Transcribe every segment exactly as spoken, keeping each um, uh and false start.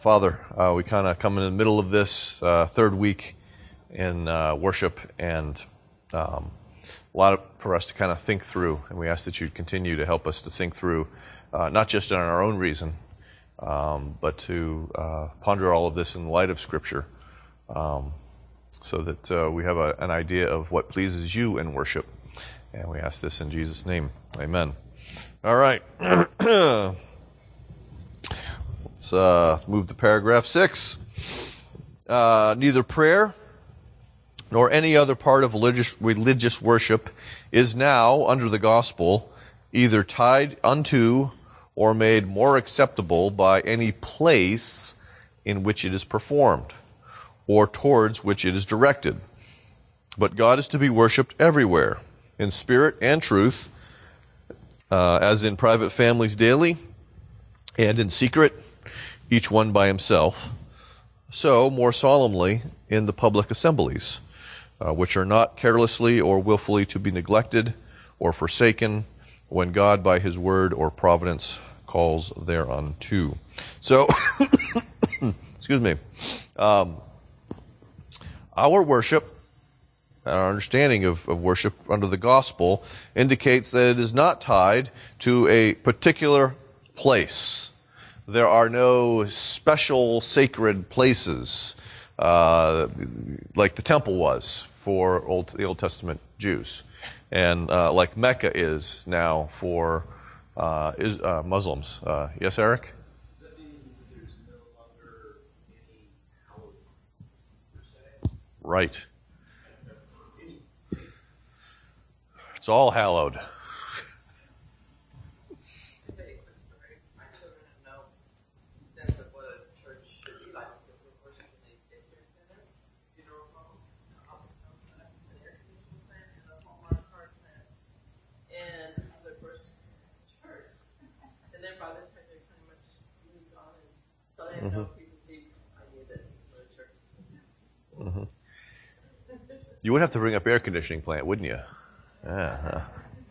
Father, uh, we kind of come in the middle of this uh, third week in uh, worship, and um, a lot of, for us to kind of think through, and we ask that you continue to help us to think through, uh, not just on our own reason, um, but to uh, ponder all of this in light of Scripture, um, so that uh, we have a, an idea of what pleases you in worship. And we ask this in Jesus' name. Amen. All right. Let's uh, move to paragraph six. Uh, neither prayer nor any other part of religious, religious worship is now, under the gospel, either tied unto or made more acceptable by any place in which it is performed, or towards which it is directed. But God is to be worshipped everywhere, in spirit and truth, uh, as in private families daily, and in secret, each one by himself, so more solemnly in the public assemblies, uh, which are not carelessly or willfully to be neglected or forsaken, when God by his word or providence calls thereunto. So, excuse me, um, our worship, our understanding of, of worship under the gospel indicates that it is not tied to a particular place. There are no special sacred places uh, like the temple was for old, the Old Testament Jews, and uh, like Mecca is now for uh, is, uh, Muslims. Uh, yes, Eric? Does that mean that there's no longer any hallowed per se? Right. It's all hallowed. Mm-hmm. Mm-hmm. You would have to bring up air conditioning plant, wouldn't you? Uh-huh.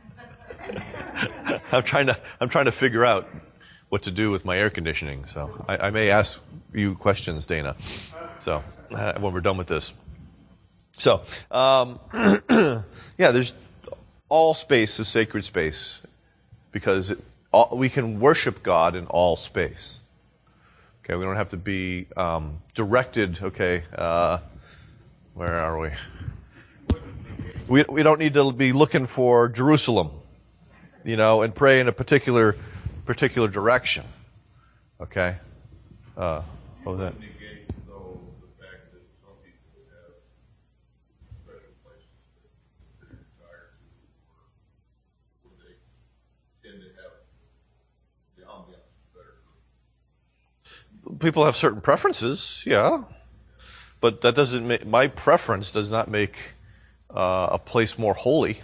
I'm trying to I'm trying to figure out what to do with my air conditioning. So I, I may ask you questions, Dana. So uh, when we're done with this. So um, yeah, there's all space is sacred space because it, all, we can worship God in all space. Okay, we don't have to be um, directed. Okay, uh, where are we? We we don't need to be looking for Jerusalem, you know, and pray in a particular particular direction. Okay, uh, what was that? People have certain preferences, yeah, but that doesn't make, my preference does not make uh, a place more holy,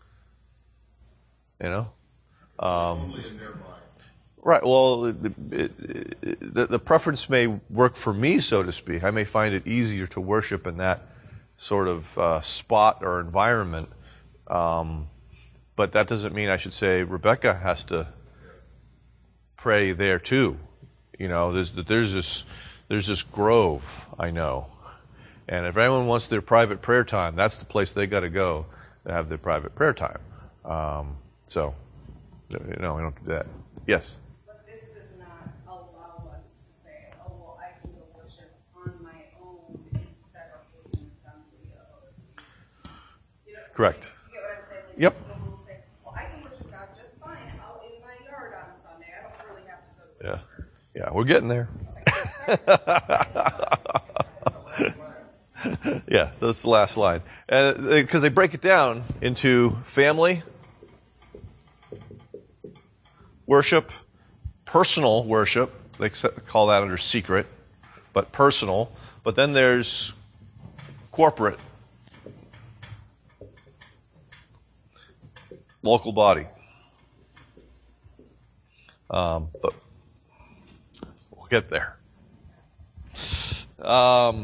you know. Um, right. Well, it, it, it, the, the preference may work for me, so to speak. I may find it easier to worship in that sort of uh, spot or environment, um, but that doesn't mean I should say Rebecca has to pray there too. You know, there's there's this there's this grove I know, and if anyone wants their private prayer time, that's the place they got to go to have their private prayer time. Um, so, you know, we don't do that. Yes. But this does not allow us to say, "Oh, well, I can go worship on my own instead of holding an assembly of." You know, Correct. You get what I'm saying? Like, Yep. people will say, "Well, I can worship God just fine out in my yard on a Sunday. I don't really have to go to Yeah. church." Yeah, we're getting there. Yeah, that's the last line. And because they break it down into family, worship, personal worship. They call that under secret, but personal. But then there's corporate, local body. Um, but we'll get there. Um,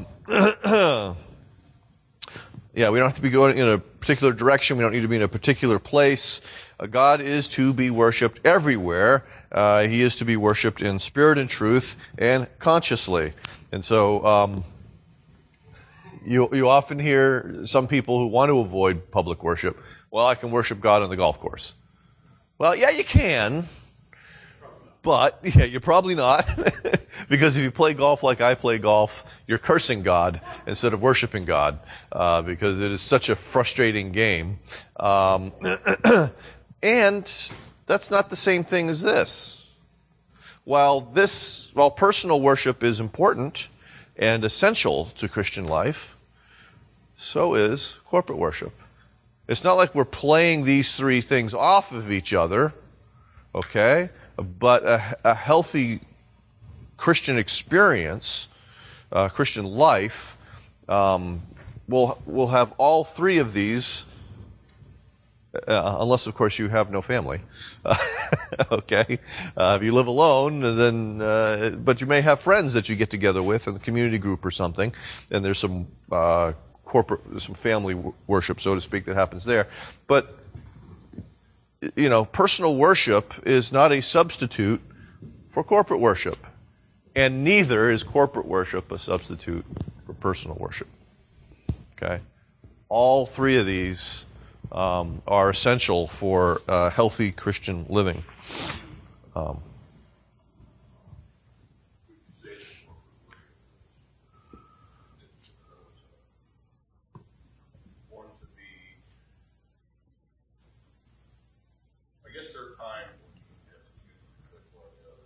yeah, we don't have to be going in a particular direction. We don't need to be in a particular place. Uh, God is to be worshipped everywhere, uh, uh, he is to be worshipped in spirit and truth and consciously. And so um, you you often hear some people who want to avoid public worship, well, I can worship God on the golf course. Well, yeah, you can, but yeah, you're probably not. Because if you play golf like I play golf, you're cursing God instead of worshiping God, uh, because it is such a frustrating game. Um, and that's not the same thing as this. While this, while personal worship is important and essential to Christian life, so is corporate worship. It's not like we're playing these three things off of each other, okay? But a, a healthy Christian experience, uh, Christian life, um, will will have all three of these, uh, unless of course you have no family. Okay, uh, if you live alone, then uh, but you may have friends that you get together with in the community group or something, and there's some uh, corporate, some family worship, so to speak, that happens there. But you know, personal worship is not a substitute for corporate worship. And neither is corporate worship a substitute for personal worship. Okay? All three of these um, are essential for uh, healthy Christian living. Um, I guess there are times when you have to choose one or the other.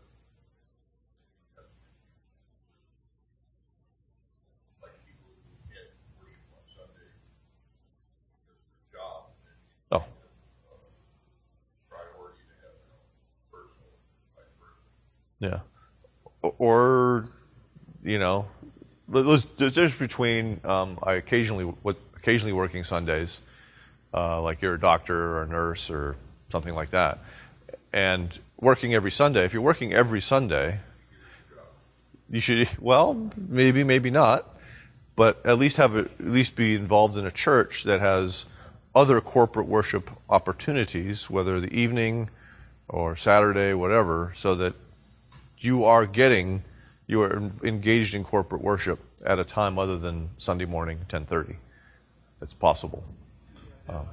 Like people who can't worship on Sunday because of their job. oh, Priority to have their own personal life versa. yeah. Or, you know, there's there's a difference between um, I occasionally what occasionally working Sundays, uh, like you're a doctor or a nurse or something like that, and working every Sunday. If you're working every Sunday, you should, well, maybe, maybe not, but at least have a, at least be involved in a church that has other corporate worship opportunities, whether the evening or Saturday, whatever, so that you are getting, you are engaged in corporate worship at a time other than Sunday morning, ten thirty. It's possible. Um,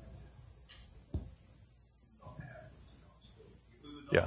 yeah.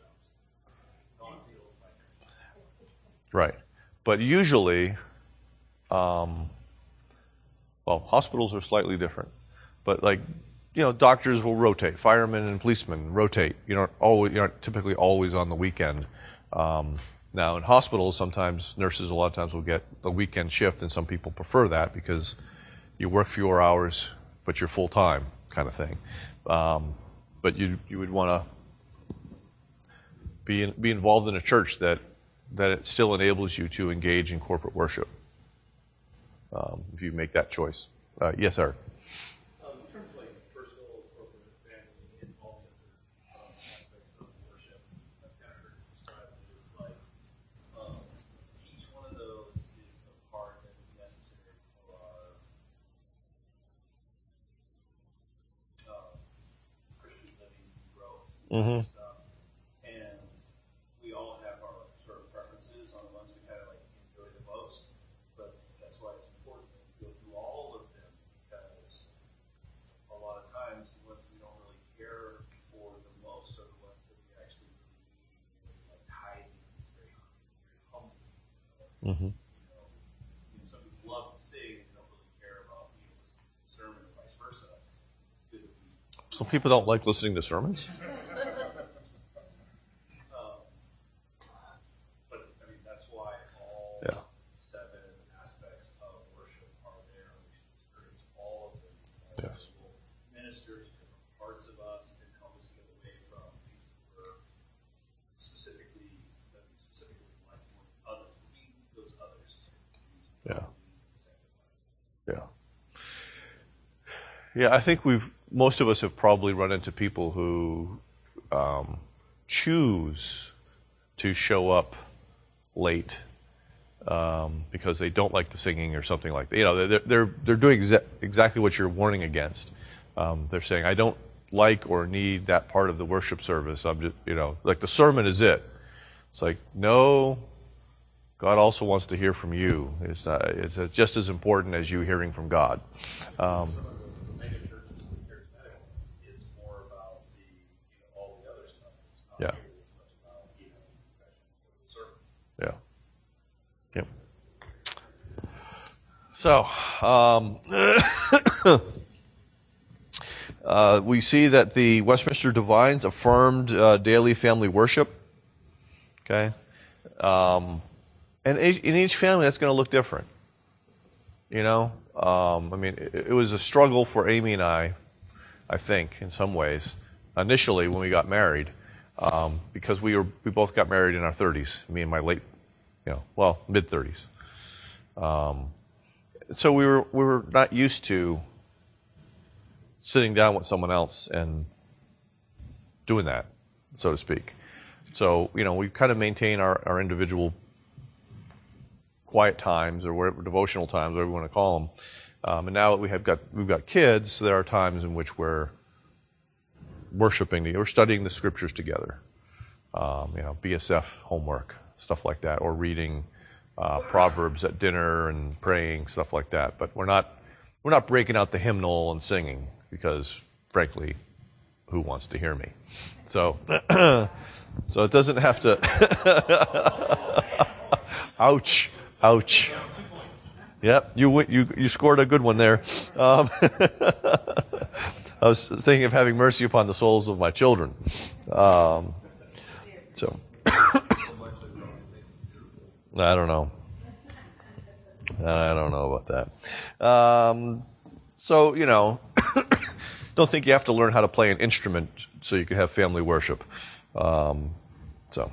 Right. But usually, um, well, hospitals are slightly different. But like, you know, doctors will rotate. Firemen and policemen rotate. You don't always, you're not typically always on the weekend. Um, now in hospitals, sometimes nurses a lot of times will get the weekend shift, and some people prefer that because you work fewer hours, but you're full time, kind of thing. Um, but you you would want to be in, be involved in a church that that it still enables you to engage in corporate worship. Um, if you make that choice, uh, yes, sir. Um, in terms of like personal, corporate, family involvement, um, aspects of worship, I've kind of heard it described that it's like um, each one of those is a part that is necessary for our uh, Christian living growth Mm-hmm. and stuff. And we all have our sort of preferences on the ones we kind of like enjoy the most. But that's why it's important that we go through all of them, because a lot of times the ones we don't really care for the most are the ones that we actually really need. Like tithing is very, very humble. Mm-hmm. You know, you know, some people love to sing and don't really care about being listening to the sermon or vice versa. It's good that we. Some people don't like listening to sermons. Um, but I mean, that's why all Yeah. seven aspects of worship are there. We should experience all of them. All Yes. of them will minister to different parts of us and help us get away from things that we're specifically, that we specifically like more than others. We need those others to use. Yeah. Yeah. Yeah, I think we've, most of us have probably run into people who um, choose to show up late um, because they don't like the singing or something like that. You know, they're, they're, they're doing exa- exactly what you're warning against. Um, they're saying, I don't, like or need that part of the worship service. I'm just, you know, like the sermon is it. It's like, no, God also wants to hear from you. It's, not, it's just as important as you hearing from God. Um, Some of the mega churches and charismatic ones, it's more about the, you know, all the other stuff. It's not Yeah. really as much about, you know, confession or the sermon. yeah. So, um, uh, we see that the Westminster Divines affirmed uh, daily family worship. Okay. Um, and each, in each family, that's going to look different. You know, um, I mean, it, it was a struggle for Amy and I, I think, in some ways, initially when we got married, um, because we were we both got married in our thirties. Me in my late, you know, well, mid thirties. Um, so we were we were not used to sitting down with someone else and doing that, so to speak. So, you know, we kind of maintain our, our individual quiet times or whatever, devotional times, whatever you want to call them. Um, and now that we have got, we've got kids, there are times in which we're worshiping, we're studying the scriptures together. Um, you know, B S F homework, stuff like that, or reading uh, Proverbs at dinner and praying, stuff like that. But we're not, we're not breaking out the hymnal and singing because, frankly, who wants to hear me? So, so it doesn't have to. Ouch! Ouch! Yep, you you you scored a good one there. Um, I was thinking of having mercy upon the souls of my children. Um, so I don't know. I don't know about that. Um, so you know. Don't think you have to learn how to play an instrument so you can have family worship. Um, so,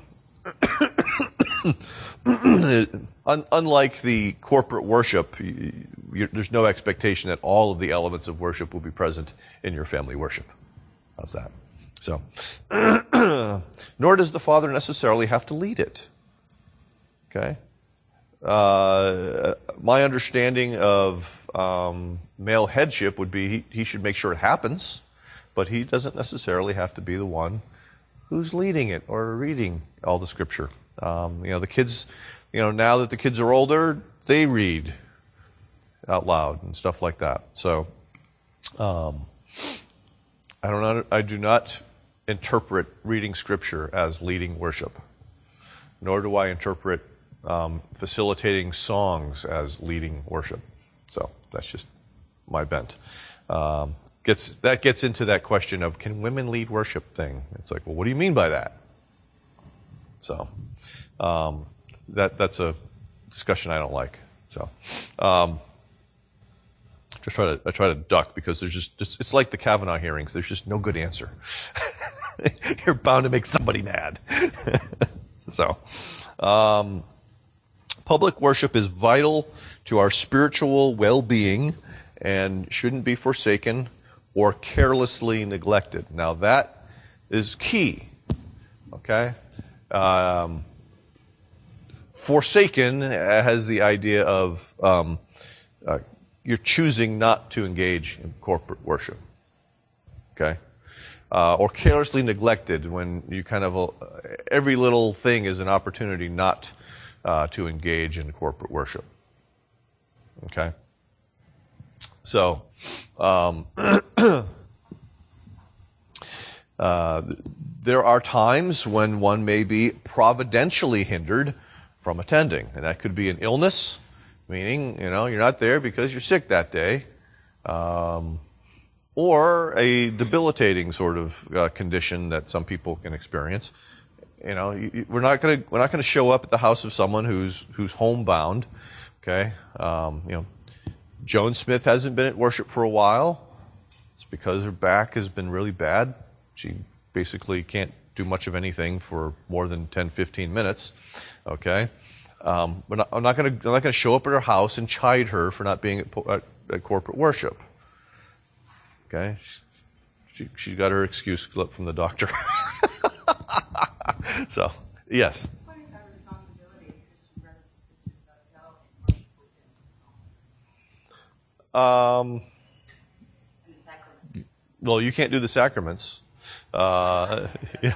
Un- unlike the corporate worship, you, you, there's no expectation that all of the elements of worship will be present in your family worship. How's that? So, nor does the father necessarily have to lead it. Okay. Uh, my understanding of um, male headship would be he, he should make sure it happens, but he doesn't necessarily have to be the one who's leading it or reading all the scripture. Um, you know, the kids, you know, now that the kids are older, they read out loud and stuff like that. So, um, I don't know, I do not interpret reading scripture as leading worship, nor do I interpret Um, facilitating songs as leading worship. So that's just my bent. Um, gets that gets into that question of can women lead worship thing. It's like, well, what do you mean by that? So um, that that's a discussion I don't like. So um, just try to I try to duck because there's just, just it's like the Kavanaugh hearings. There's just no good answer. You're bound to make somebody mad. so. Um, Public worship is vital to our spiritual well-being and shouldn't be forsaken or carelessly neglected. Now that is key, okay? Um, forsaken has the idea of um, uh, you're choosing not to engage in corporate worship, okay? Uh, or carelessly neglected when you kind of, uh, every little thing is an opportunity not Uh, to engage in corporate worship. Okay? So, um, uh, there are times when one may be providentially hindered from attending, and that could be an illness, meaning, you know, you're not there because you're sick that day, um, or a debilitating sort of uh, condition that some people can experience. You know, you, we're not going to we're not going to show up at the house of someone who's who's homebound. Okay, um, you know, Joan Smith hasn't been at worship for a while. It's because her back has been really bad. She basically can't do much of anything for more than ten, fifteen minutes. Okay, um, but I'm not going to I'm not going to show up at her house and chide her for not being at, at, at corporate worship. Okay, she she got her excuse from the doctor. So, yes. What is our responsibility as Christian brothers and sisters that go and worship within the home? Um, And sacrament? Well, you can't do the sacraments. Uh, yeah.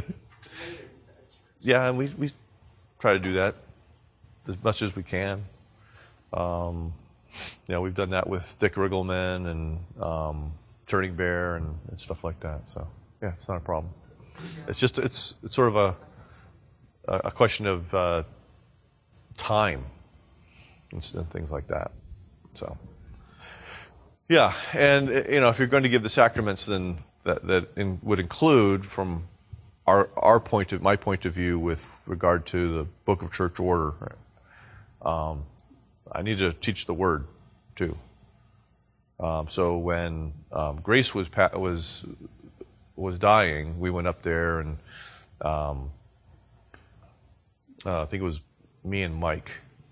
yeah, and we, we try to do that as much as we can. Um, you know, we've done that with Dick Riggleman and um, Turning Bear and, and stuff like that. So, yeah, it's not a problem. It's just it's it's sort of a a question of uh, time and, and things like that. So, yeah, and you know, if you're going to give the sacraments, then that that in, would include, from our our point of my point of view, with regard to the Book of Church Order. Um, I need to teach the Word too. Um, so when um, Grace was was was dying, we went up there, and um, uh, I think it was me and Mike.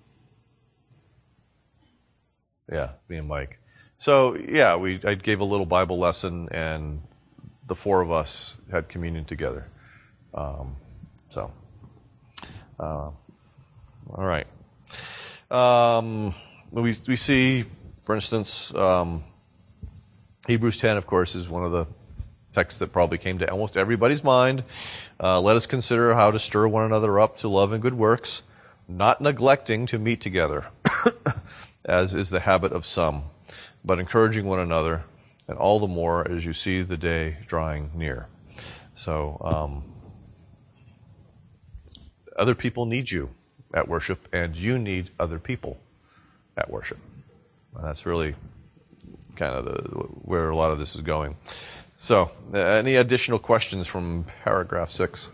Yeah, me and Mike. So yeah, we I gave a little Bible lesson, and the four of us had communion together. Um, so, uh, all right. Um, we we see, for instance, um, Hebrews ten, of course, is one of the texts that probably came to almost everybody's mind. Uh, let us consider how to stir one another up to love and good works, not neglecting to meet together, as is the habit of some, but encouraging one another, and all the more as you see the day drawing near. So, um, other people need you at worship, and you need other people at worship. And that's really kind of the, where a lot of this is going. So, uh, any additional questions from paragraph six?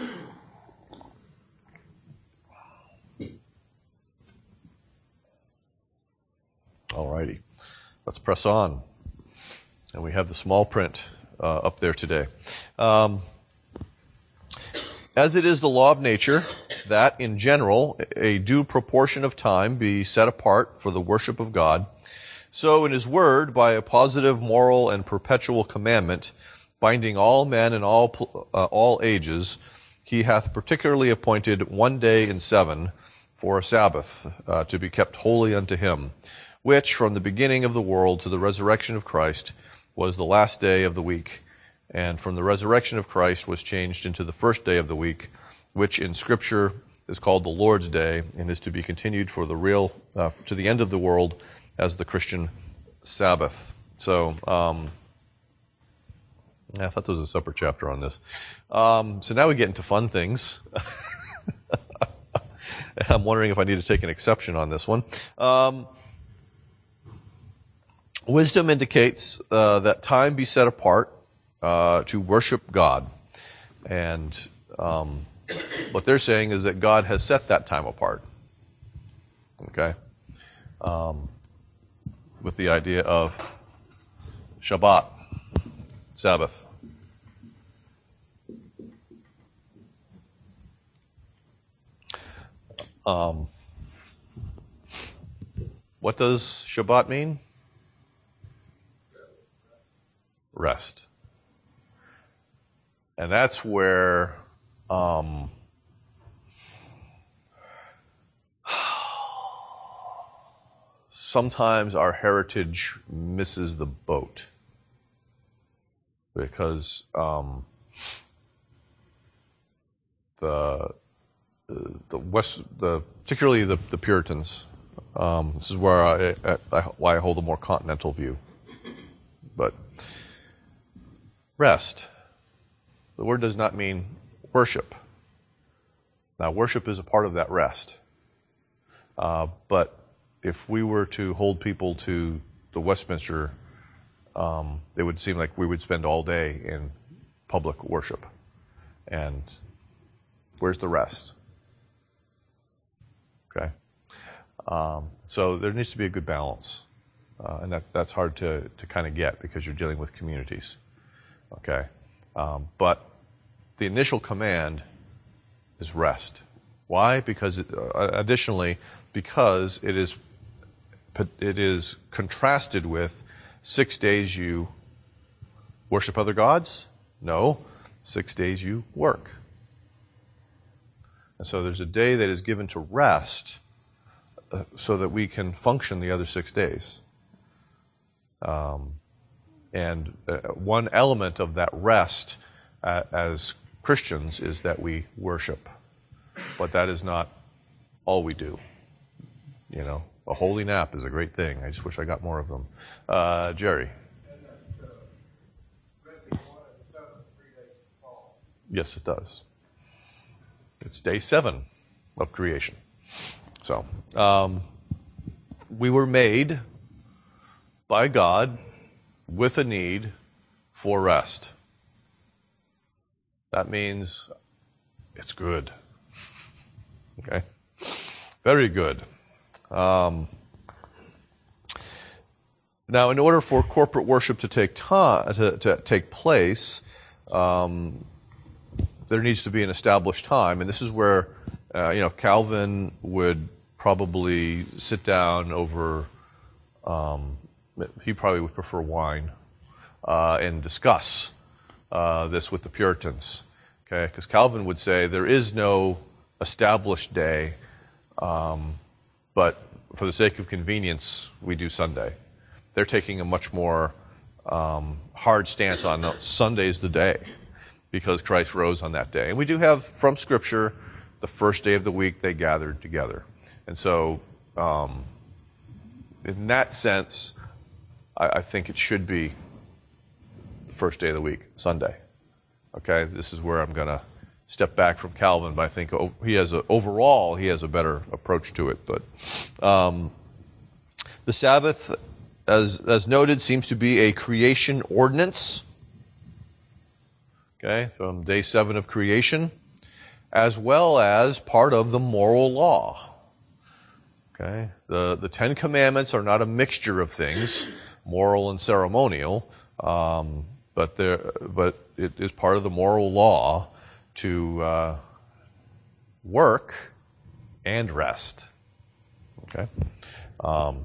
All righty. Let's press on. And we have the small print uh, up there today. Um, As it is the law of nature that, in general, a due proportion of time be set apart for the worship of God, so in his word, by a positive, moral, and perpetual commandment, binding all men in all uh, all ages, he hath particularly appointed one day in seven for a Sabbath, uh, to be kept holy unto him, which, from the beginning of the world to the resurrection of Christ, was the last day of the week, and from the resurrection of Christ was changed into the first day of the week, which in Scripture is called the Lord's Day, and is to be continued for the real uh, to the end of the world as the Christian Sabbath. So, um, I thought there was a separate chapter on this. Um, so now we get into fun things. I'm wondering if I need to take an exception on this one. Um, wisdom indicates uh, that time be set apart Uh, to worship God. And um, what they're saying is that God has set that time apart. Okay? Um, with the idea of Shabbat, Sabbath. Um, what does Shabbat mean? Rest. And that's where um, sometimes our heritage misses the boat, because um, the the West, the particularly the, the Puritans. Um, this is where I, I, I why I hold a more continental view. But rest. The word does not mean worship. Now, worship is a part of that rest. Uh, but if we were to hold people to the Westminster, um, it would seem like we would spend all day in public worship. And where's the rest? Okay? Um, so there needs to be a good balance. Uh, and that, that's hard to, to kind of get, because you're dealing with communities. Okay? Um, but the initial command is rest. Why? Because it, uh, additionally, because it is it is contrasted with six days you worship other gods. No, six days you work. And so there's a day that is given to rest, uh, so that we can function the other six days. Um, And uh, one element of that rest uh, as Christians is that we worship. But that is not all we do. You know, a holy nap is a great thing. I just wish I got more of them. Uh, Jerry. Yes, it does. It's day seven of creation. So, um, we were made by God with a need for rest. That means it's good. Okay? Very good. Um, now, in order for corporate worship to take time, to, to take place, um, there needs to be an established time, and this is where uh, you know Calvin would probably sit down over. Um, he probably would prefer wine uh, and discuss uh, this with the Puritans, okay? Because Calvin would say there is no established day, um, but for the sake of convenience, we do Sunday. They're taking a much more um, hard stance on no, Sunday's the day, because Christ rose on that day. And we do have, from Scripture, the first day of the week they gathered together. And so, um, in that sense, I, I think it should be the first day of the week, Sunday. Okay? This is where I'm going to step back from Calvin, but I think he has a, overall, he has a better approach to it. But um, the Sabbath, as, as noted, seems to be a creation ordinance. Okay, from day seven of creation, as well as part of the moral law. Okay, the, the Ten Commandments are not a mixture of things, moral and ceremonial, um, but there, but it is part of the moral law to uh, work and rest. Okay. Um,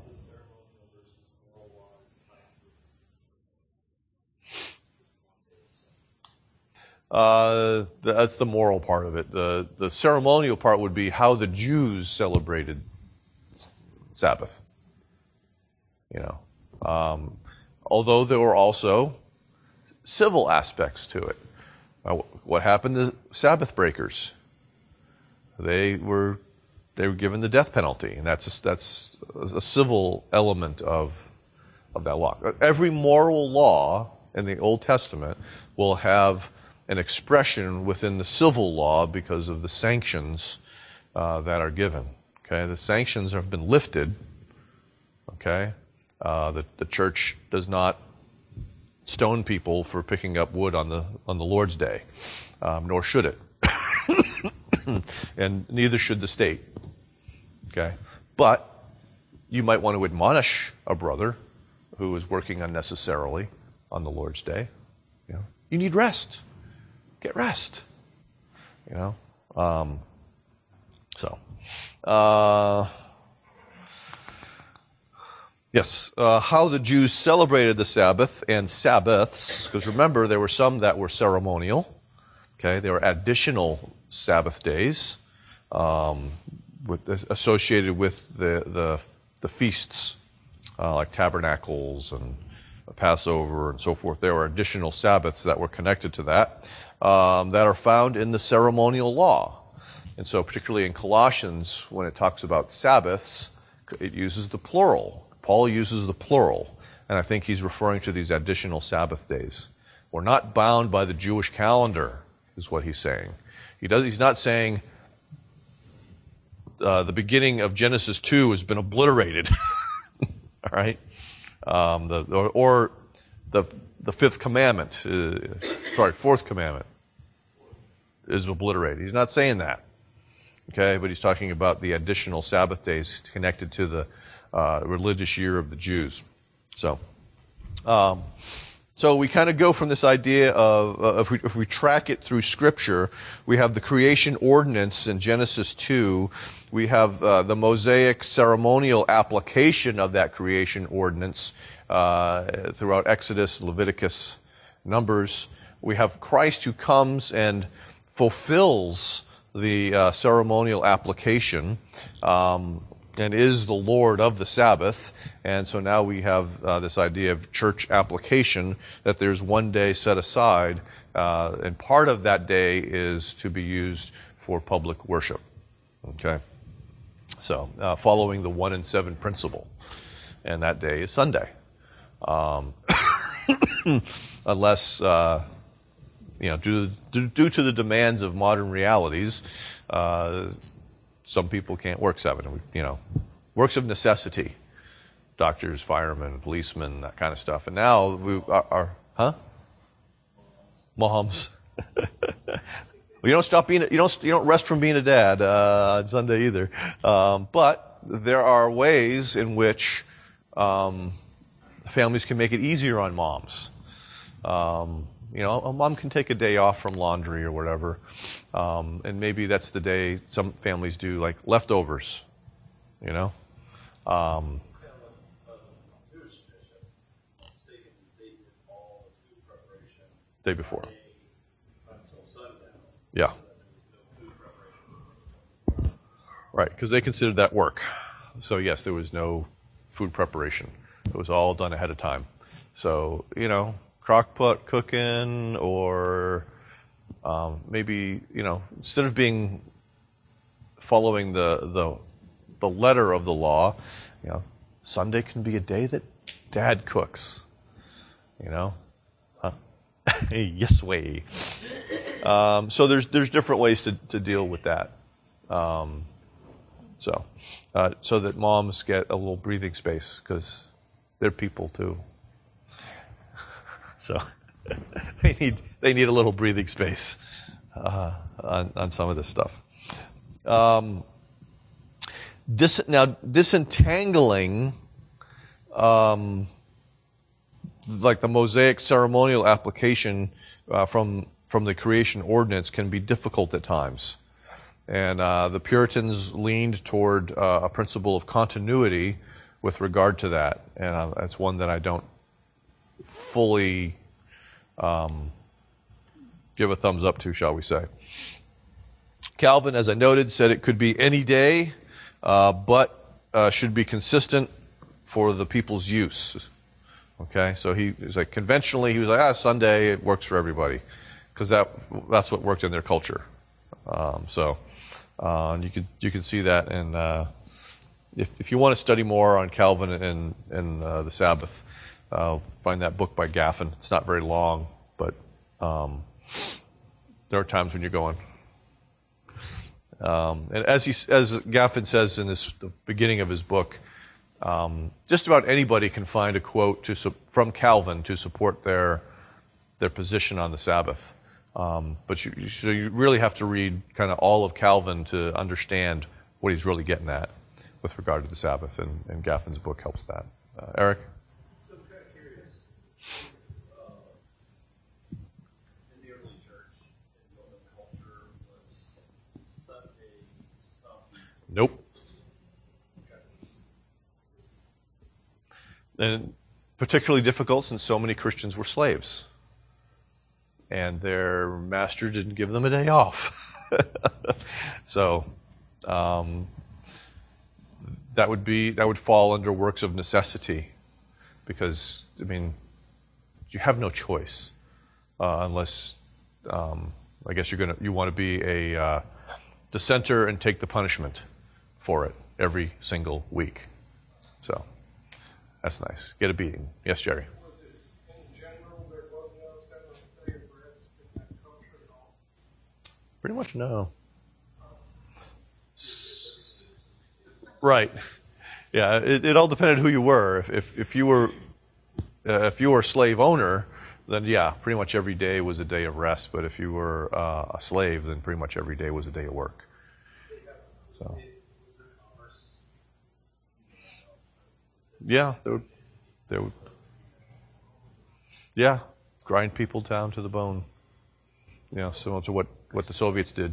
Uh, that's the moral part of it. The, the ceremonial part would be how the Jews celebrated Sabbath. You know, um, although there were also civil aspects to it. Uh, what happened to Sabbath breakers? They were they were given the death penalty, and that's a, that's a civil element of of that law. Every moral law in the Old Testament will have an expression within the civil law because of the sanctions uh, that are given. Okay, the sanctions have been lifted. Okay, uh, the the church does not stone people for picking up wood on the on the Lord's Day, um, nor should it, and neither should the state. Okay, but you might want to admonish a brother who is working unnecessarily on the Lord's Day. You know, you need rest. Get rest, you know. Um, so, uh, yes, uh, how the Jews celebrated the Sabbath and Sabbaths, because remember there were some that were ceremonial. Okay, there were additional Sabbath days um, with, associated with the the, the feasts, uh, like tabernacles and Passover and so forth. There were additional Sabbaths that were connected to that. Um, that are found in the ceremonial law. And so particularly in Colossians, when it talks about Sabbaths, it uses the plural. Paul uses the plural, and I think he's referring to these additional Sabbath days. We're not bound by the Jewish calendar, is what he's saying. He does, he's not saying uh, the beginning of Genesis two has been obliterated. All right? Um, the, or, or the the fifth commandment, uh, sorry, fourth commandment is obliterated. He's not saying that, okay? But he's talking about the additional Sabbath days connected to the uh, religious year of the Jews. So, um, so we kind of go from this idea of uh, if we if we track it through Scripture, we have the creation ordinance in Genesis two. We have uh, the Mosaic ceremonial application of that creation ordinance uh, throughout Exodus, Leviticus, Numbers. We have Christ who comes and fulfills the uh, ceremonial application. Um, and is the Lord of the Sabbath. And so now we have uh, this idea of church application, that there's one day set aside, uh, and part of that day is to be used for public worship. Okay? So, uh, following the one and seven principle. And that day is Sunday. Um, unless, uh, you know, due, due, due to the demands of modern realities, uh, some people can't work seven. You know, works of necessity. Doctors, firemen, policemen, that kind of stuff. And now we are, are huh? Moms. You don't stop being. You don't. You don't rest from being a dad uh, on Sunday either. Um, but there are ways in which um, families can make it easier on moms. Um, you know, a mom can take a day off from laundry or whatever, um, and maybe that's the day some families do like leftovers. You know, um, day before. Yeah. Right, because they considered that work. So yes, there was no food preparation. It was all done ahead of time. So, you know, crock pot cooking, or um, maybe, you know, instead of being following the the the letter of the law, you know, Sunday can be a day that Dad cooks. You know, huh? Yes way. Um, so there's there's different ways to, to deal with that. Um, so uh, so that moms get a little breathing space, because they're people too. So they need they need a little breathing space uh, on on some of this stuff. Um, dis, now disentangling um, like the Mosaic ceremonial application uh, from from the creation ordinance can be difficult at times. And uh, the Puritans leaned toward uh, a principle of continuity with regard to that. And uh, that's one that I don't fully um, give a thumbs up to, shall we say. Calvin, as I noted, said it could be any day, uh, but uh, should be consistent for the people's use. Okay, so he was like, conventionally, he was like, ah, Sunday, it works for everybody. Because that that's what worked in their culture. Um, so uh, and you could you can see that in uh, if if you want to study more on Calvin and and uh, the Sabbath, uh, find that book by Gaffin. It's not very long, but um, there are times when you're going. Um, and as he as Gaffin says in this, the beginning of his book, um, just about anybody can find a quote to from Calvin to support their their position on the Sabbath. Um, but you, you, so you really have to read kind of all of Calvin to understand what he's really getting at with regard to the Sabbath, and, and Gaffin's book helps that. Uh, Eric? So I'm kind of curious. Uh, in the early church, in Roman culture, was Sunday something? Nope. And particularly difficult since so many Christians were slaves. And their master didn't give them a day off. So um, that would be that would fall under works of necessity, because I mean you have no choice uh, unless um, I guess you're gonna you want to be a uh, dissenter and take the punishment for it every single week. So that's nice. Get a beating. Yes, Jerry. Pretty much no. Right. Yeah, it, it all depended who you were. If if, if you were uh, if you were a slave owner, then yeah, pretty much every day was a day of rest. But if you were uh, a slave, then pretty much every day was a day of work. So. Yeah, they would, they would. Yeah, grind people down to the bone. You know, similar to what, what the Soviets did.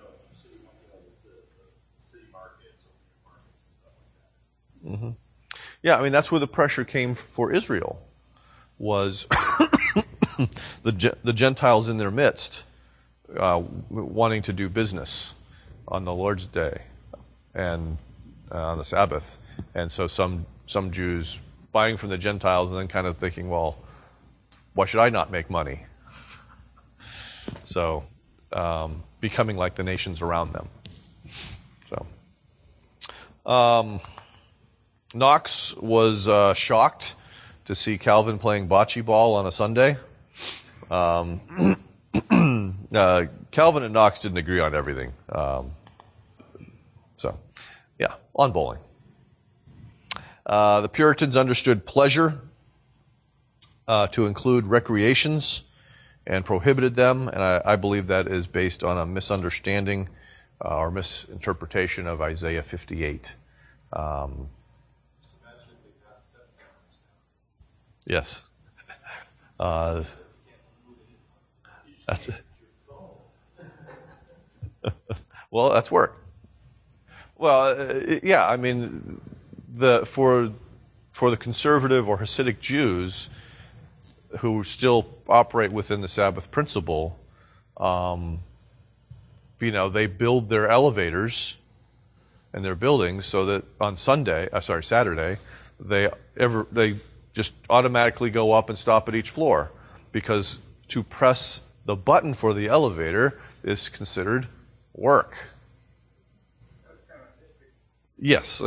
Mm-hmm. Yeah, I mean, that's where the pressure came for Israel, was the the Gentiles in their midst uh, wanting to do business on the Lord's Day. And uh, on the Sabbath. And so some some Jews buying from the Gentiles and then kind of thinking, well, why should I not make money? So um, becoming like the nations around them. So um, Knox was uh, shocked to see Calvin playing bocce ball on a Sunday. Um, uh, Calvin and Knox didn't agree on everything. Um, so, yeah, on bowling. Uh, the Puritans understood pleasure uh, to include recreations and prohibited them, and I, I believe that is based on a misunderstanding uh, or misinterpretation of Isaiah fifty-eight. Um, yes. Uh, that's it. Well, that's work. Well, uh, yeah, I mean, the for for the conservative or Hasidic Jews who still operate within the Sabbath principle, um, you know, they build their elevators and their buildings so that on Sunday, uh, sorry, Saturday, they ever they just automatically go up and stop at each floor, because to press the button for the elevator is considered work. Yes.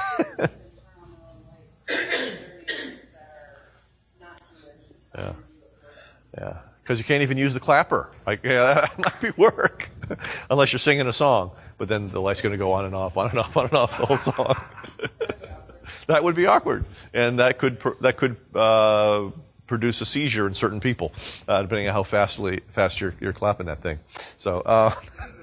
Yeah. Yeah. Because you can't even use the clapper. Like, yeah, that might be work. Unless you're singing a song. But then the light's going to go on and off, on and off, on and off the whole song. That would be awkward. And that could that could uh, produce a seizure in certain people, uh, depending on how fastly fast you're, you're clapping that thing. So, uh,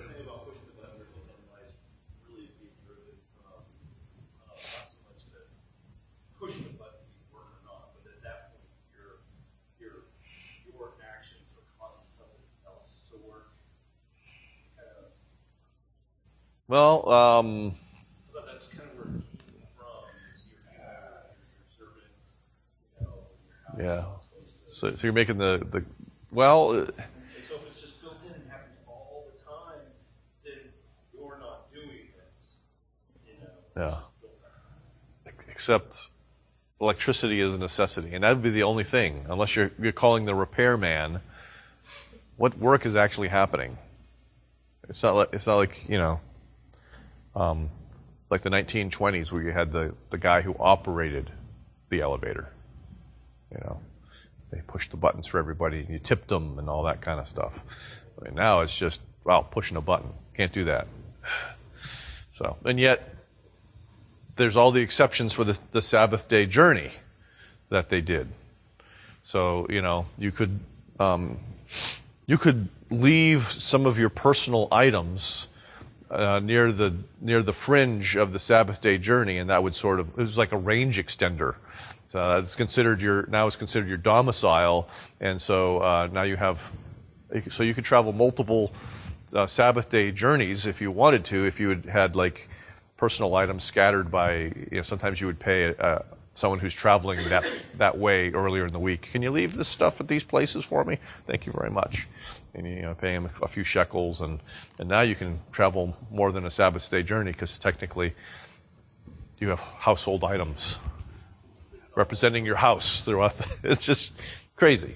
well, um, but that's kind of where it came from. You're serving, you know, your house. yeah. So, so you're making the, the well. Uh, And so if it's just built in and happens all the time, then you're not doing this. You know. Yeah. Except electricity is a necessity, and that would be the only thing. Unless you're you're calling the repairman, what work is actually happening? It's not like it's not like you know. Um, like the nineteen twenties where you had the, the guy who operated the elevator. You know, they pushed the buttons for everybody, and you tipped them and all that kind of stuff. I mean, now it's just, wow, pushing a button. Can't do that. So, and yet, there's all the exceptions for the, the Sabbath day journey that they did. So, you know, you could, um, you could leave some of your personal items Uh, near the near the fringe of the Sabbath day journey, and that would sort of it was like a range extender. So it's considered your now it's considered your domicile, and so uh, now you have so you could travel multiple uh, Sabbath day journeys if you wanted to. If you had had like personal items scattered by, you know, sometimes you would pay uh, someone who's traveling that that way earlier in the week. Can you leave this stuff at these places for me? Thank you very much. And you know, pay him a few shekels, and, and now you can travel more than a Sabbath day journey because technically you have household items representing your house throughout. The, it's just crazy.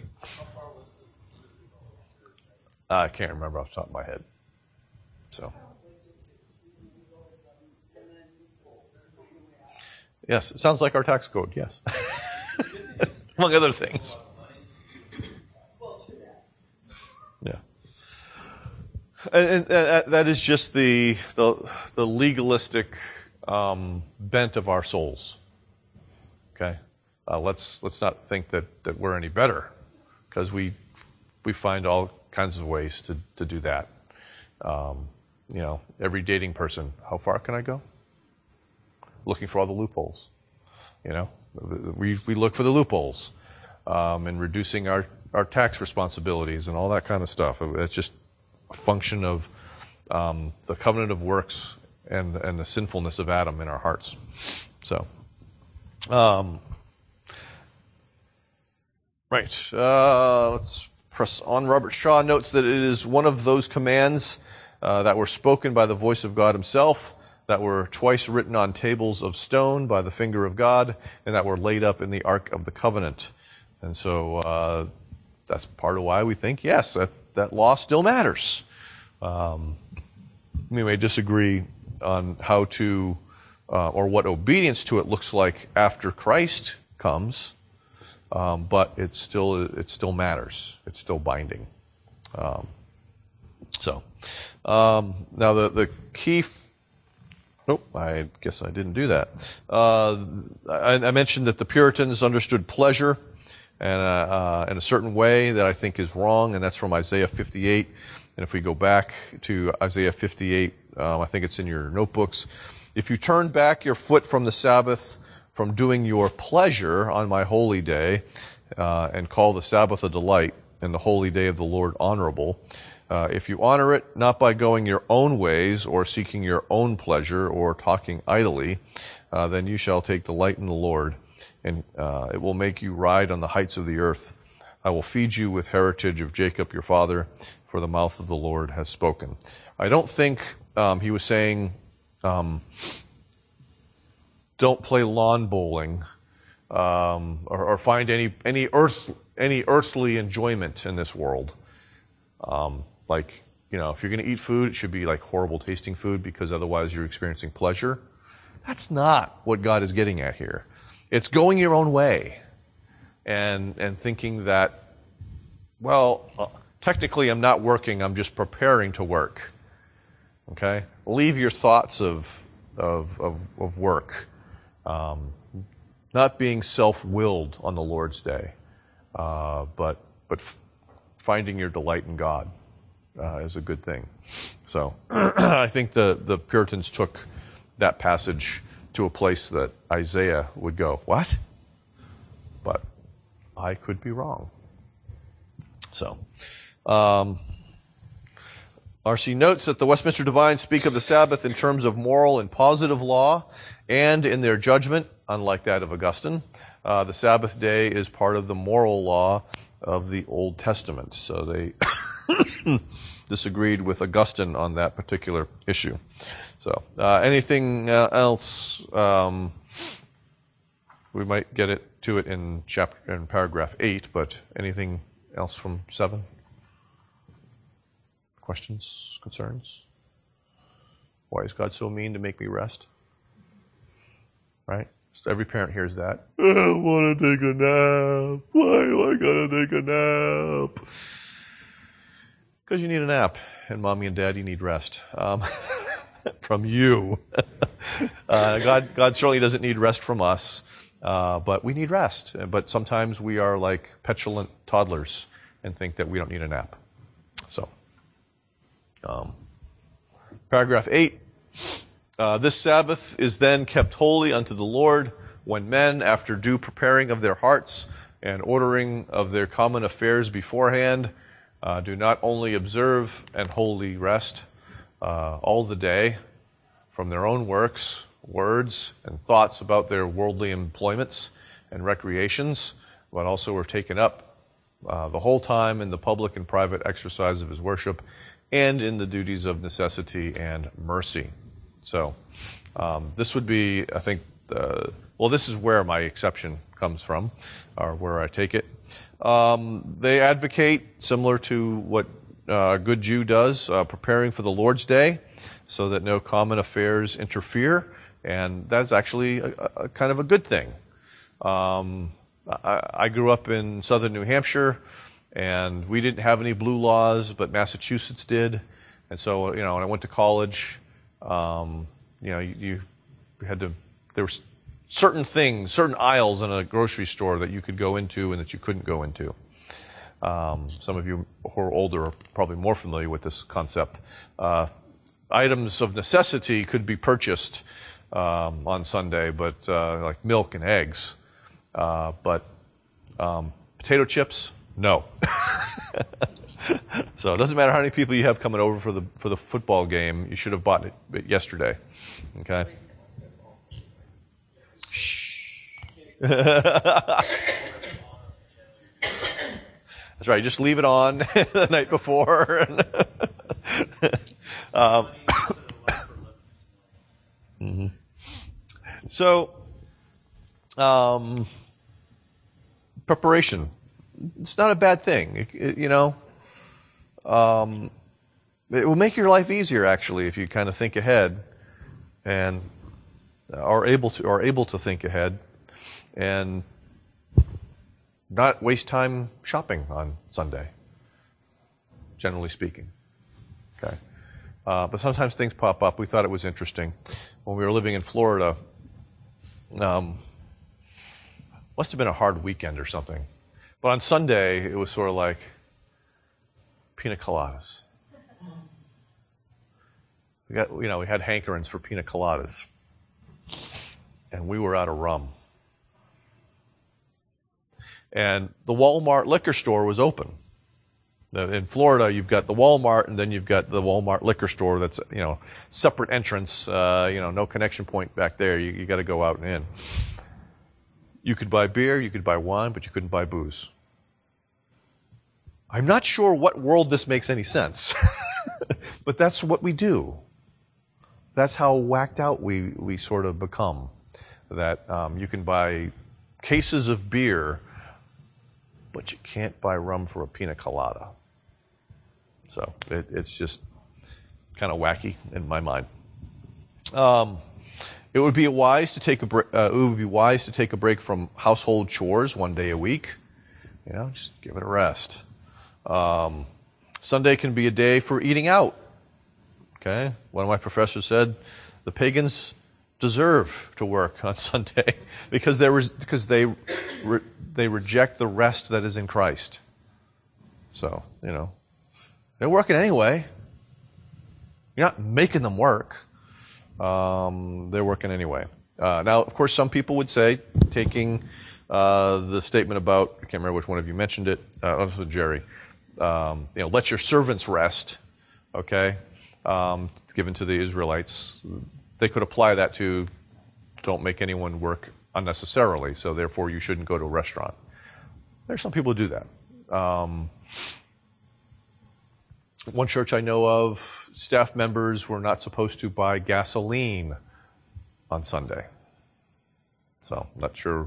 Uh, I can't remember off the top of my head. So, yes, it sounds like our tax code. Yes, among other things. Yeah, and, and, and that is just the the, the legalistic um, bent of our souls. Okay, uh, let's let's not think that, that we're any better, because we we find all kinds of ways to, to do that. Um, you know, every dating person, how far can I go? Looking for all the loopholes. You know, we we look for the loopholes um, in reducing our. our tax responsibilities and all that kind of stuff. It's just a function of um, the covenant of works and and the sinfulness of Adam in our hearts. So, um, right. Uh, let's press on. Robert Shaw notes that it is one of those commands uh, that were spoken by the voice of God himself, that were twice written on tables of stone by the finger of God, and that were laid up in the Ark of the Covenant. And so uh, that's part of why we think, yes, that, that law still matters. Um, we may disagree on how to, uh, or what obedience to it looks like after Christ comes, um, but it still it still matters. It's still binding. Um, so um, now the the key. F- nope, I guess I didn't do that. Uh, I, I mentioned that the Puritans understood pleasure and uh, uh, in a certain way that I think is wrong, and that's from Isaiah fifty-eight. And if we go back to Isaiah fifty-eight, um, I think it's in your notebooks. If you turn back your foot from the Sabbath, from doing your pleasure on my holy day, uh, and call the Sabbath a delight, and the holy day of the Lord honorable, uh, if you honor it not by going your own ways, or seeking your own pleasure, or talking idly, uh, then you shall take delight in the Lord, and uh, it will make you ride on the heights of the earth. I will feed you with heritage of Jacob your father, for the mouth of the Lord has spoken. I don't think um, he was saying, um, don't play lawn bowling, um, or, or find any any earth any earthly enjoyment in this world. Um, like, you know, if you're going to eat food, it should be like horrible tasting food, because otherwise you're experiencing pleasure. That's not what God is getting at here. It's going your own way, and and thinking that, well, uh, technically I'm not working, I'm just preparing to work. Okay? Leave your thoughts of of of, of work. Um, not being self-willed on the Lord's day, uh, but but f- finding your delight in God uh, is a good thing. So I think the, the Puritans took that passage to a place that Isaiah would go, what? But I could be wrong. So, um, R C notes that the Westminster Divines speak of the Sabbath in terms of moral and positive law, and in their judgment, unlike that of Augustine, uh, the Sabbath day is part of the moral law of the Old Testament. So they disagreed with Augustine on that particular issue. So uh, anything uh, else? Um, we might get it to it in chapter in paragraph eight, but anything else from seven? Questions, concerns? Why is God so mean to make me rest? Right? So every parent hears that. I want to take a nap. Why do I gotta take a nap? Because you need a nap, and mommy and daddy need rest um, from you. uh, God, God certainly doesn't need rest from us, uh, but we need rest. But sometimes we are like petulant toddlers and think that we don't need a nap. So. Um, paragraph eight, uh, this Sabbath is then kept holy unto the Lord, when men, after due preparing of their hearts and ordering of their common affairs beforehand, uh, do not only observe and wholly rest uh, all the day from their own works, words, and thoughts about their worldly employments and recreations, but also are taken up uh, the whole time in the public and private exercise of his worship, and in the duties of necessity and mercy. So um, this would be, I think, uh, well, this is where my exception comes from, or where I take it. Um, they advocate, similar to what uh, a good Jew does, uh, preparing for the Lord's Day so that no common affairs interfere, and that's actually a, a kind of a good thing. Um, I, I grew up in southern New Hampshire, and we didn't have any blue laws, but Massachusetts did. And so, you know, when I went to college, um, you know, you, you had to, there were certain things, certain aisles in a grocery store that you could go into and that you couldn't go into. Um, some of you who are older are probably more familiar with this concept. Uh, items of necessity could be purchased um, on Sunday, but uh, like milk and eggs. Uh, but um, potato chips, no. So it doesn't matter how many people you have coming over for the for the football game. You should have bought it yesterday. Okay. That's right. Just leave it on the night before. um, So, um, preparation. It's not a bad thing, it, it, you know. Um, it will make your life easier, actually, if you kind of think ahead and are able to are able to think ahead and not waste time shopping on Sunday. Generally speaking, okay. Uh, but sometimes things pop up. We thought it was interesting when we were living in Florida. Um, must have been a hard weekend or something. But on Sunday, it was sort of like pina coladas. We got, you know, we had hankerings for pina coladas, and we were out of rum. And the Walmart liquor store was open. In Florida, you've got the Walmart, and then you've got the Walmart liquor store that's, you know, separate entrance, uh, you know, no connection point back there. You, you got to go out and in. You could buy beer, you could buy wine, but you couldn't buy booze. I'm not sure what world this makes any sense, but that's what we do. That's how whacked out we, we sort of become. That um, you can buy cases of beer, but you can't buy rum for a pina colada. So it, it's just kind of wacky in my mind. Um, it would be wise to take a bre- uh, it would be wise to take a break from household chores one day a week. You know, just give it a rest. Um, Sunday can be a day for eating out. Okay, one of my professors said the pagans deserve to work on Sunday because they re- because they re- they reject the rest that is in Christ. So you know. They're working anyway. You're not making them work. Um, they're working anyway. Uh, now, of course, some people would say, taking uh, the statement about, I can't remember which one of you mentioned it, uh, it was Jerry, um, you know, let your servants rest, okay, um, given to the Israelites. They could apply that to don't make anyone work unnecessarily, so therefore you shouldn't go to a restaurant. There's some people who do that. Um, One church I know of, staff members were not supposed to buy gasoline on Sunday. So, I'm not sure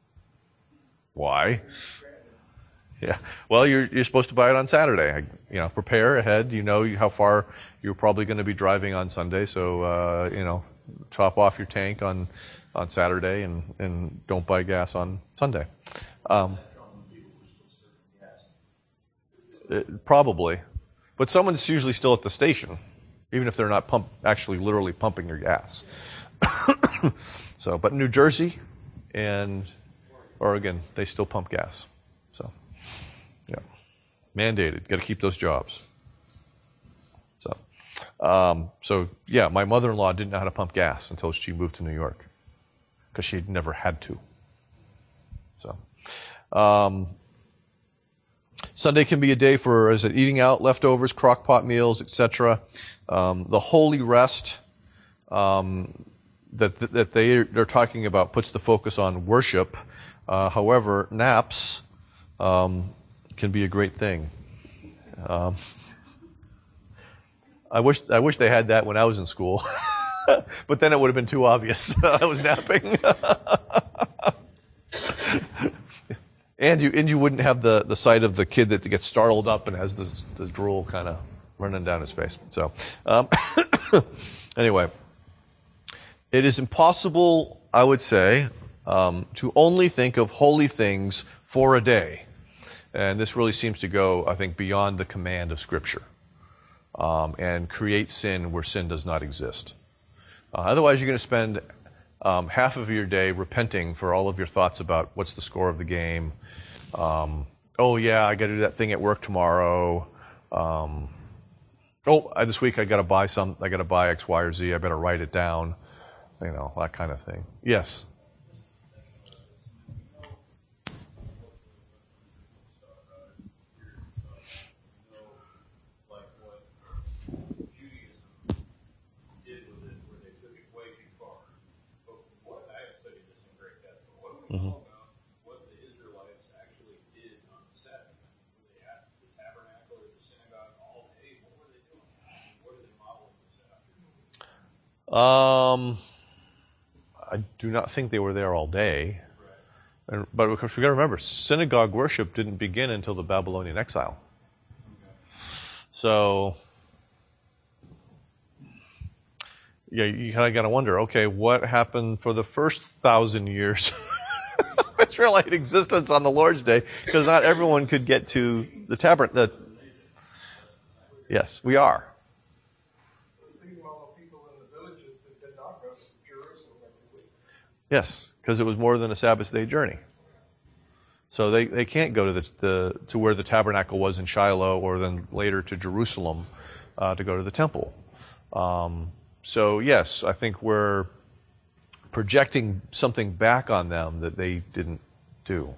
why. Yeah. Well, you're you're supposed to buy it on Saturday. You know, prepare ahead. You know how far you're probably going to be driving on Sunday, so uh, you know, top off your tank on on Saturday and and don't buy gas on Sunday. Um, it, probably. But someone's usually still at the station, even if they're not pump, actually literally pumping your gas. So, but New Jersey and Oregon, they still pump gas. So, yeah, mandated. Got to keep those jobs. So, um, so yeah, my mother-in-law didn't know how to pump gas until she moved to New York because she'd never had to. So. Um, Sunday can be a day for is it eating out, leftovers, crock pot meals, et cetera. Um, the holy rest um, that that they they're talking about puts the focus on worship. Uh, however, naps um, can be a great thing. Um, I wish I wish they had that when I was in school, but then it would have been too obvious I was napping. And you and you wouldn't have the, the sight of the kid that gets startled up and has the, the drool kind of running down his face. So, um, anyway, it is impossible, I would say, um, to only think of holy things for a day. And this really seems to go, I think, beyond the command of Scripture um, and create sin where sin does not exist. Uh, otherwise, you're going to spend Um, half of your day repenting for all of your thoughts about what's the score of the game. Um, oh yeah, I got to do that thing at work tomorrow. Um, oh, I, this week I got to buy some. I got to buy X, Y, or Z. I better write it down. You know, that kind of thing. Yes. Mm-hmm. What the Israelites actually did on the Sabbath. Were they at the tabernacle or the synagogue all day? What were they doing? What are they modeling this after? Um, I do not think they were there all day. And, but of course, we've got to remember, synagogue worship didn't begin until the Babylonian exile. So, yeah, you kind of got to wonder, okay, what happened for the first thousand years of Israelite existence on the Lord's Day? Because not everyone could get to the tabernacle. Yes, we are. Yes, because it was more than a Sabbath day journey. So they, they can't go to the, the to where the tabernacle was in Shiloh, or then later to Jerusalem uh, to go to the temple. Um, so yes, I think we're projecting something back on them that they didn't do.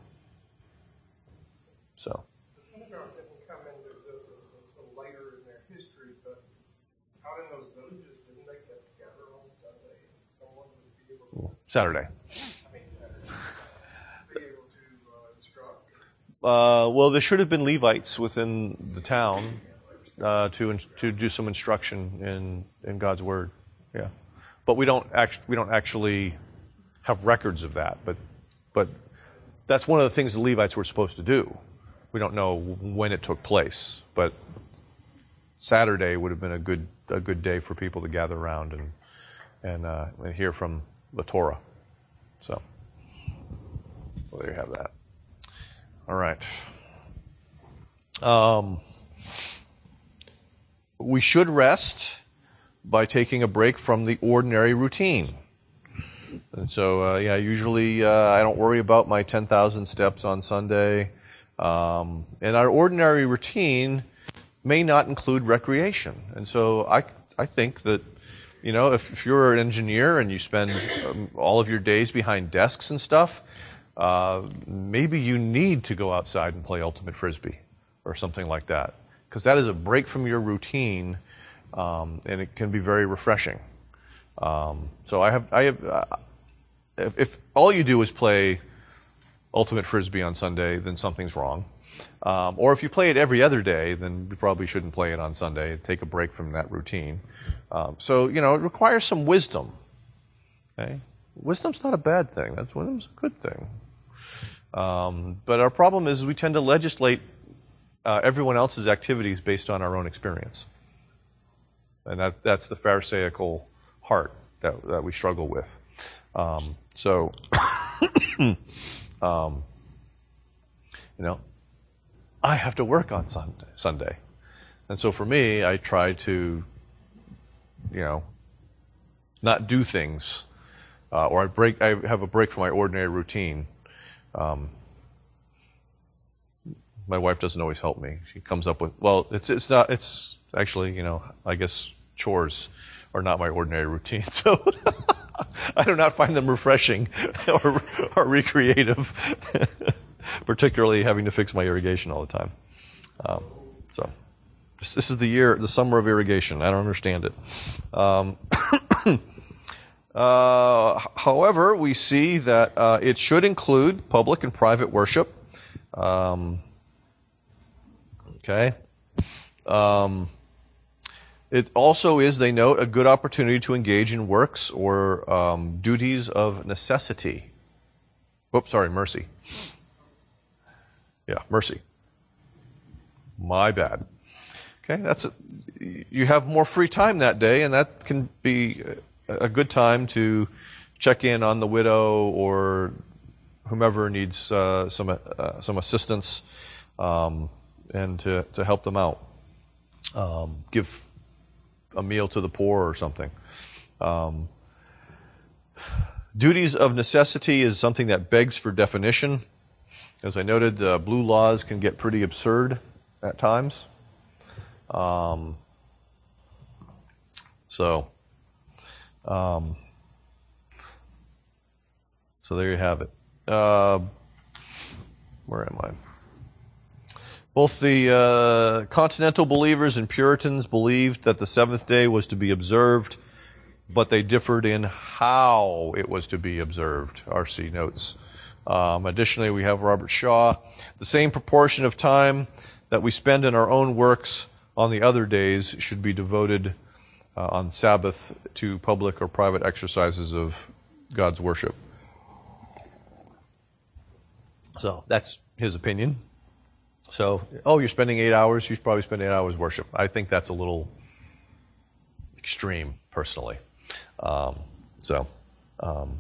So. The synagogue didn't come into existence until later in their history, but out in those villages, didn't they get together on Sunday and someone would be able to Saturday. Uh, Uh, well, there should have been Levites within the town uh, to to do some instruction in, in God's word. Yeah, but we don't act, we don't actually have records of that. But but that's one of the things the Levites were supposed to do. We don't know when it took place, but Saturday would have been a good a good day for people to gather around and and, uh, and hear from the Torah. So, well, there you have that. All right. Um, we should rest by taking a break from the ordinary routine. And so, uh, yeah, usually uh, I don't worry about my ten thousand steps on Sunday. Um, and our ordinary routine may not include recreation. And so I, I think that, you know, if, if you're an engineer and you spend um, all of your days behind desks and stuff, Uh, maybe you need to go outside and play ultimate frisbee or something like that, because that is a break from your routine, um, and it can be very refreshing. Um, so I have, I have, uh, if, if all you do is play ultimate frisbee on Sunday, then something's wrong. Um, or if you play it every other day, then you probably shouldn't play it on Sunday. Take a break from that routine. Um, so you know, it requires some wisdom. Okay, wisdom's not a bad thing. That's wisdom's a good thing. Um, but our problem is we tend to legislate uh, everyone else's activities based on our own experience. And that, that's the Pharisaical heart that, that we struggle with. Um, so, um, you know, I have to work on Sunday, Sunday. And so for me, I try to, you know, not do things, uh, or I break, I have a break from my ordinary routine. Um, my wife doesn't always help me. She comes up with, well, it's it's not, it's actually, you know, I guess chores are not my ordinary routine. So I do not find them refreshing or, or recreative, particularly having to fix my irrigation all the time. Um, so this, this is the year, the summer of irrigation. I don't understand it. Um, Uh, however, we see that uh, it should include public and private worship. Um, okay. Um, it also is, they note, a good opportunity to engage in works or um, duties of necessity. Oops, sorry, mercy. Yeah, mercy. My bad. Okay, that's a, you have more free time that day, and that can be a good time to check in on the widow or whomever needs uh, some uh, some assistance, um, and to, to help them out. Um, give a meal to the poor or something. Um, duties of necessity is something that begs for definition. As I noted, uh, blue laws can get pretty absurd at times. Um, so... Um, so there you have it. Uh, where am I? Both the uh, continental believers and Puritans believed that the seventh day was to be observed, but they differed in how it was to be observed. R C notes. Um, additionally, we have Robert Shaw. The same proportion of time that we spend in our own works on the other days should be devoted Uh, on Sabbath to public or private exercises of God's worship. So that's his opinion. So, oh, you're spending eight hours, you should probably spend eight hours worship. I think that's a little extreme, personally. Um, so, um,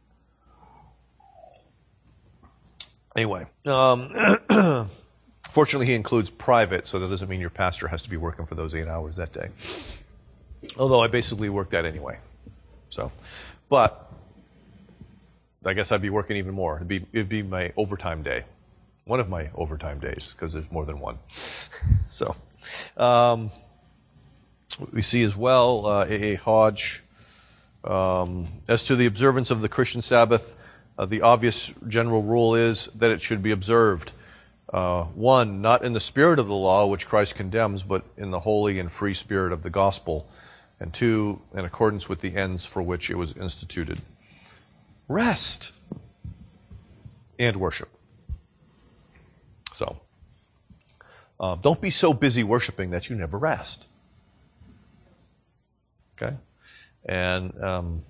anyway, um, fortunately he includes private, so that doesn't mean your pastor has to be working for those eight hours that day. Although I basically work that anyway. So, but I guess I'd be working even more. It'd be, it'd be my overtime day. One of my overtime days, because there's more than one. So, um, we see as well, uh, A A. Hodge, um, as to the observance of the Christian Sabbath, uh, the obvious general rule is that it should be observed. Uh, one, not in the spirit of the law, which Christ condemns, but in the holy and free spirit of the gospel. And two, in accordance with the ends for which it was instituted. Rest and worship. So, uh, don't be so busy worshiping that you never rest. Okay? And um,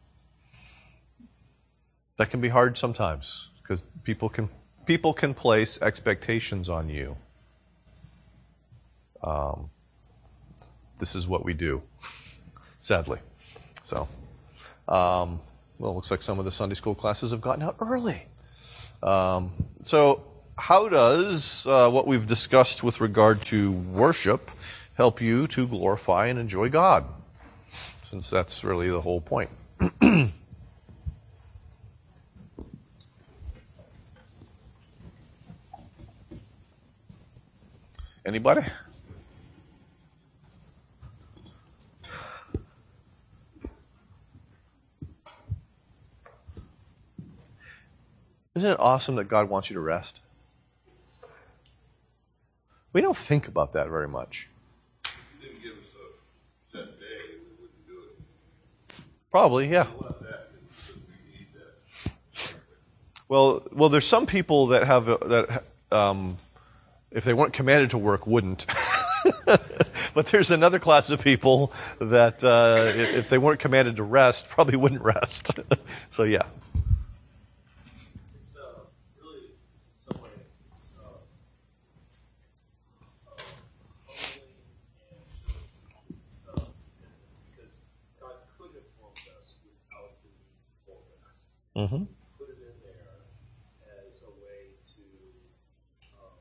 that can be hard sometimes, because people can people can place expectations on you. Um, this is what we do, sadly. So, um, well, it looks like some of the Sunday school classes have gotten out early. Um, so, how does uh, what we've discussed with regard to worship help you to glorify and enjoy God? Since that's really the whole point. Anybody? Isn't it awesome that God wants you to rest? We don't think about that very much. He didn't give us a set day, we wouldn't do it. Probably, yeah. We want that because we need that. Well, well, there's some people that have uh, that um, if they weren't commanded to work, wouldn't. But there's another class of people that uh, if they weren't commanded to rest, probably wouldn't rest. So yeah. It's uh, really, in some way, it's uh, uh, humbling and uh, because God could have formed us without the need for rest. Mm-hmm. Put it in there as a way to um,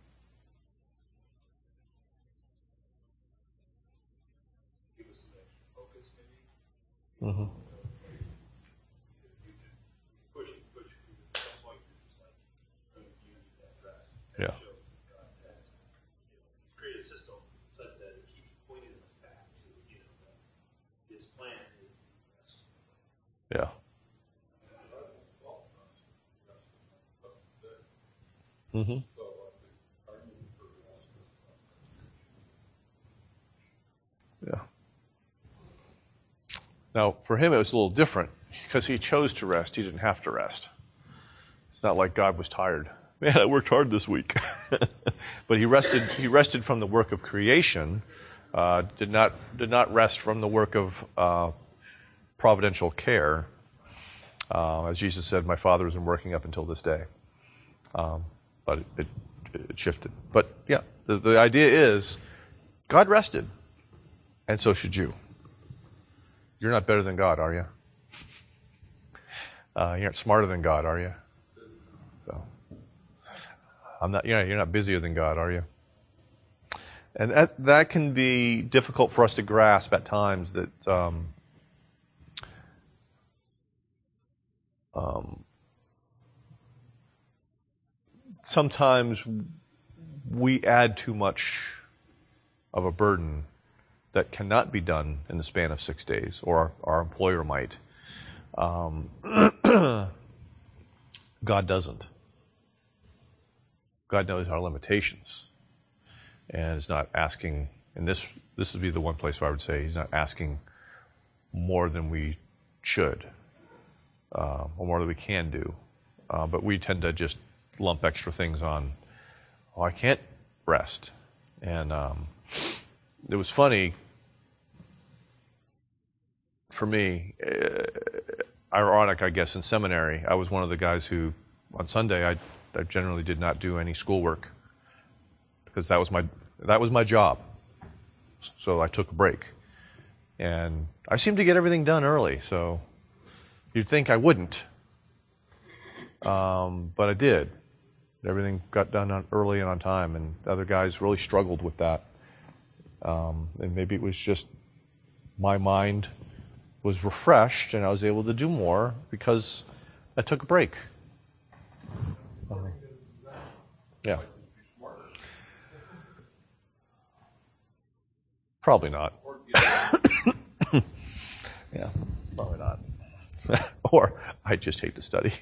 give us some extra focus, maybe. Mm-hmm. You can push it, push it. At some point, you're just like, I'm going to use that rest. And Yeah. it shows that God has, you know, He's created a system such that it keeps pointing us back to, you know, that His plan is rest. Yeah. Mm-hmm. Yeah. Now, for him, it was a little different because he chose to rest. He didn't have to rest. It's not like God was tired. Man, I worked hard this week. But he rested. He rested from the work of creation. Uh, did not did not rest from the work of uh, providential care. Uh, as Jesus said, "My Father has been working up until this day." Um, but it, it, it shifted. But yeah, the, the idea is, God rested, and so should you. You're not better than God, are you? Uh, you're not smarter than God, are you? So, I'm not. You know, you're not busier than God, are you? And that that can be difficult for us to grasp at times. That um, um, sometimes we add too much of a burden that cannot be done in the span of six days, or our, our employer might. Um, God doesn't. God knows our limitations, and is not asking. And this this would be the one place where I would say He's not asking more than we should, uh, or more than we can do. Uh, but we tend to just lump extra things on. Oh, I can't rest, and um, it was funny for me. Uh, ironic, I guess, in seminary, I was one of the guys who, on Sunday, I, I generally did not do any schoolwork because that was my that was my job. So I took a break, and I seemed to get everything done early. So you'd think I wouldn't, um, but I did. Everything got done on, early and on time, and other guys really struggled with that. Um, and maybe it was just my mind was refreshed, and I was able to do more because I took a break. Um, yeah. Probably not. Yeah, probably not. Or I just hate to study.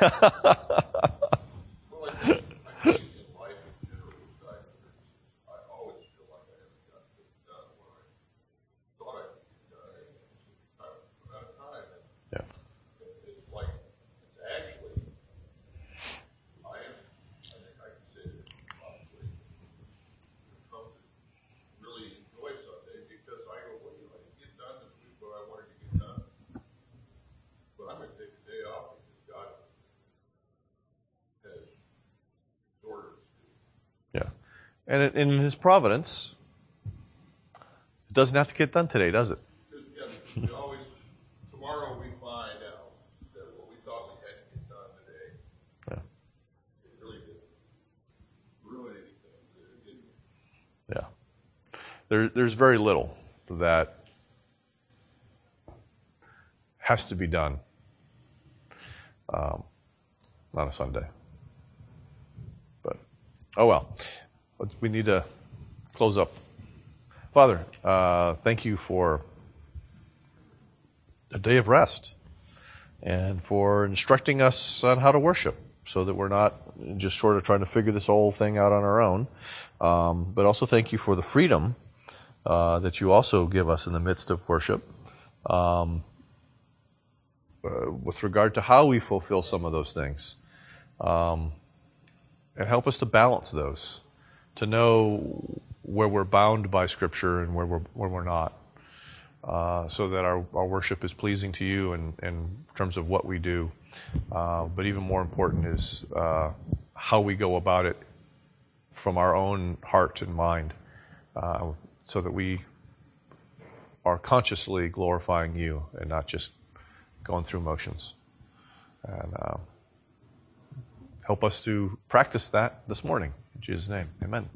Well, I think, I think in life in general, I, I always feel like I haven't got this done what I thought I could get done. I'm out of time. And Yeah. it's like, it's actually, I am, I think I can say this possibly, come to really enjoy Sunday because I go, well, you know, I didn't get done this week what I wanted to get done. But I'm going to take the day off because God has ordered us to. Yeah. And in in His providence, it doesn't have to get done today, does it? Yeah, we always, tomorrow we find out that what we thought we had to get done today, Yeah. it really didn't ruin anything. It didn't. Yeah. There, there's very little that has to be done um, on a Sunday. But, oh well. But we need to close up. Father, uh, thank you for a day of rest and for instructing us on how to worship so that we're not just sort of trying to figure this whole thing out on our own. Um, but also thank you for the freedom uh, that you also give us in the midst of worship um, uh, with regard to how we fulfill some of those things. Um, and help us to balance those, to know where we're bound by Scripture and where we're, where we're not. Uh, so that our, our worship is pleasing to you in, in terms of what we do. Uh, but even more important is uh, how we go about it from our own heart and mind, uh, so that we are consciously glorifying you and not just going through motions. And uh, help us to practice that this morning. In Jesus' name, amen.